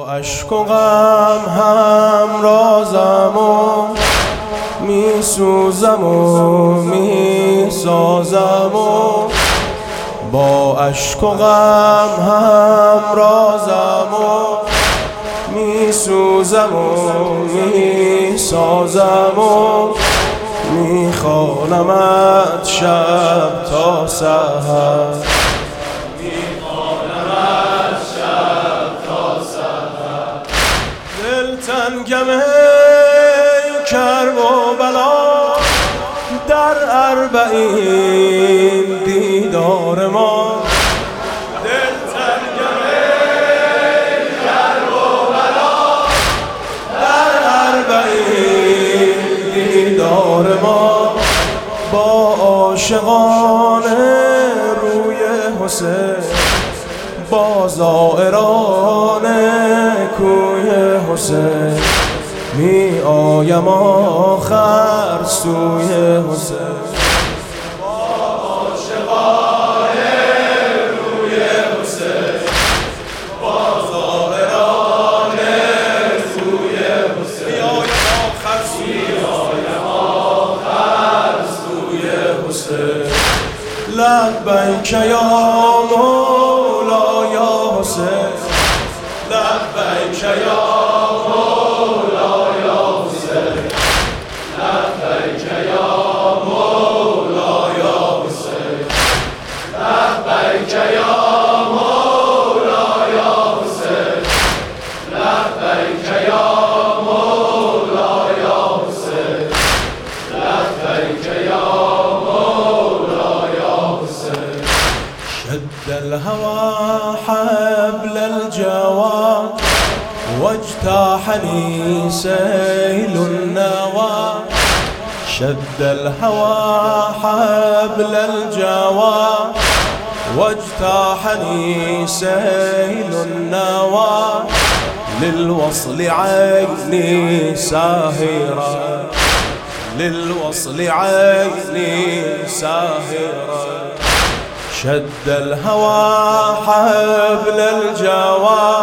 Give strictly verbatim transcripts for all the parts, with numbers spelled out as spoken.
عشق و غم هم رازم و می سوزم و می سازم و با عشق و غم هم رازم و می سوزم و می سازم و می خوانمت شب تا سحر. تنگم کرب و بلا در اربعین دیدار ما. دل تنگم کرب و بلا در اربعین دیدار ما. با عاشقان روی حسین با زائران کوی حسین می آیم آخر سوی حسین. با عاشقان روی حسین با زائران کوی حسین می آیم آخر سوی حسین. لبیک یا مولا یا حسین لبیک یا مولا یا حسین لبیک یا مولا یا حسین لبیک یا مولا یا حسین لبیک یا مولا یا حسین لبیک یا مولا یا حسين. شد الهوى حبل الجوى واجتاحني سيل النوى. شد الهوى حبل الجوى واجتاحني سيل النوى. للوصل عيني ساهرة للوصل عيني ساهرة. شد الهوى حبل الجوى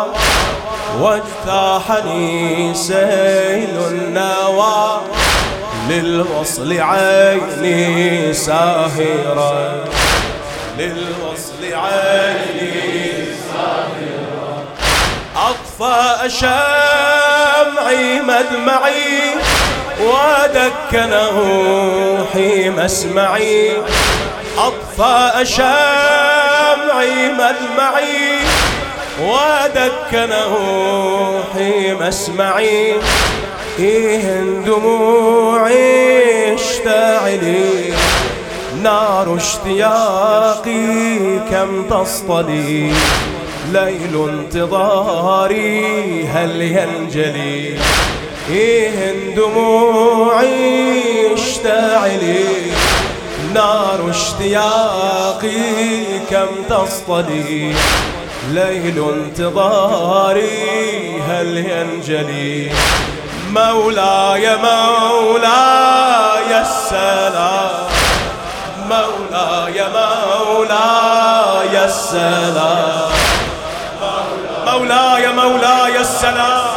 واجتاحني سيل النوى. للوصل عيني ساهرة للوصل عيني ساهرة. أطفأ شمعي مدمعي ودكنه حين اسمعي. أطفأ شمعي مدمعي ودكنه حين اسمعي. إيه دموعي اشتعلي نار اشتياقي كم تصطلي. ليل انتظاري هل ينجلي. إيه دموعي اشتعلي نار اشتياقي كم تصطلي. ليل انتظاري هل ينجلي. مولاي مولاي السلام مولاي مولاي السلام مولاي مولاي السلام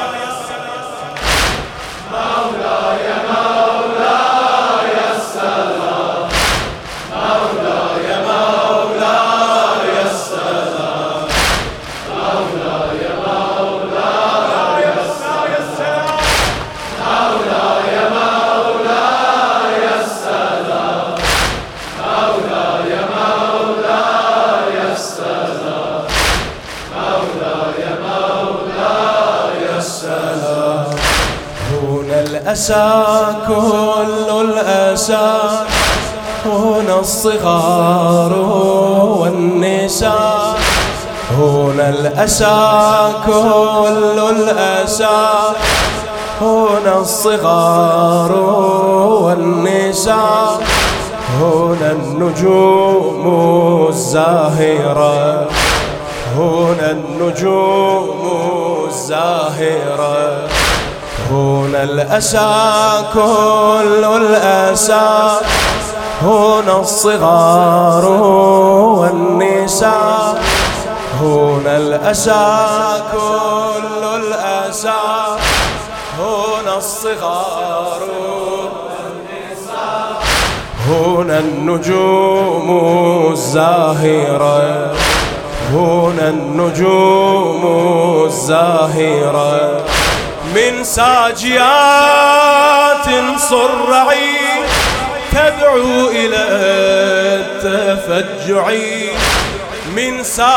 مولاي مولاي السلام مولاي مولاي السلام مولاي مولاي السلام مولاي مولاي السلام مولاي مولاي السلام مولاي مولاي السلام. هنا الأسى كل الأسى هنا الصغار والنساء. هنا الأسى كل الأسى هنا الصغار والنساء. هنا النجوم الزاهرة هنا النجوم الزاهرة. هنا الأسى كل الأسى هنا الصغار والنساء. هنا الأسى كل الأسى والرؤساء، هنا الصغار هنا النجوم الزاهرة، هنا النجوم الزاهرة، من ساجيات صرعي تدعو إلى التفجع، من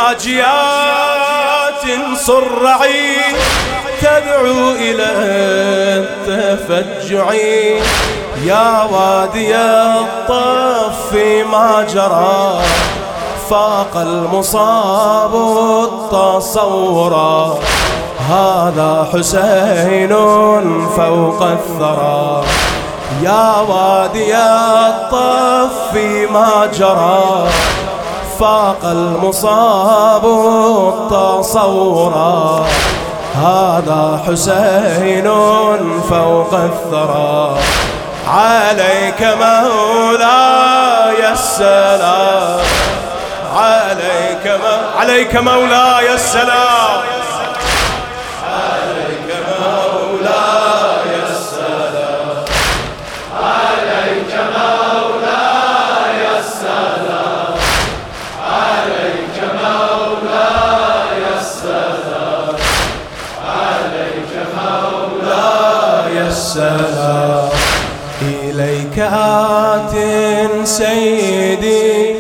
ساجيات صرعي تدعو إلى التفجع، يا وادي الطف ما جرى فاق المصاب التصورا، هذا حسين فوق الثرى، يا وادي الطف ما جرى فاق المصاب التصورا، هذا حسين فوق الثرى، عليك مولاي السلام، عليك م... عليك مولاي السلام، عليك مولاي السلام، عليك مولاي السلام، عليك مولاي السلام، عليك مولاي السلام، إليك آت سيدي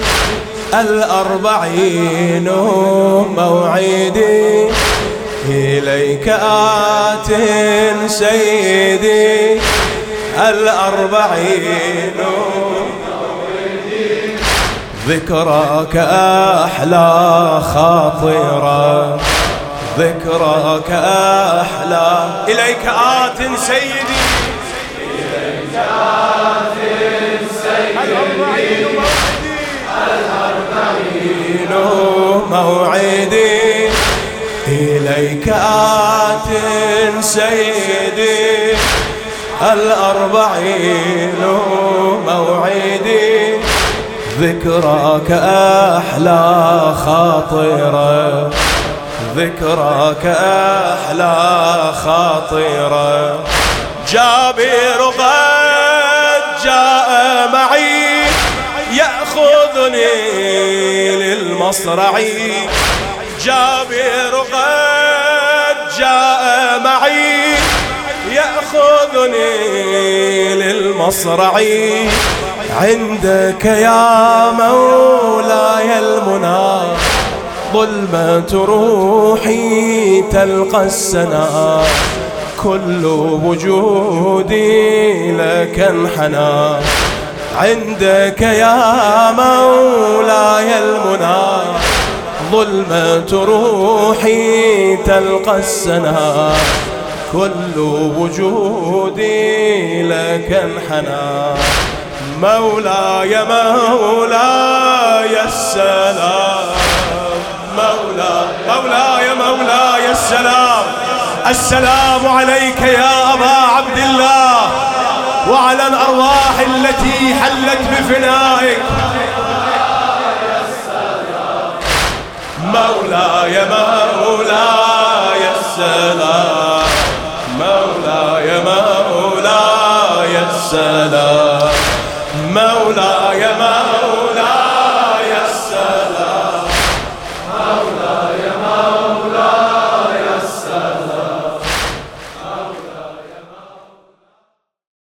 الأربعين موعدي، إليك آت سيدي الأربعين موعدي، ذكراك أحلى خاطرة، ذكراك أحلى، إليك آت سيدي، إليك آت سيدي الأربعين موعدي، إليك آت سيدي الأربعين موعدي، ذكراك أحلى خاطرة، ذكراك أحلى خاطرة، جابر قد جاء معي يأخذني للمصرع، جابر قد جاء معي يأخذني للمصرع، عندك يا مولاي المنى ظلمة روحي تلقى السنا، كل وجودي لك انحنى، عندك يا مولاي المنى ظلمة روحي تلقى السنا، كل وجودي لك انحنى، مولاي مولاي السلام، مولاي مولاي مولاي السلام، السلام عليك يا أبا عبد الله وعلى الأرواح التي حلت بفنائك، مولاي مولاي السلام، مولاي مولاي السلام، مولاي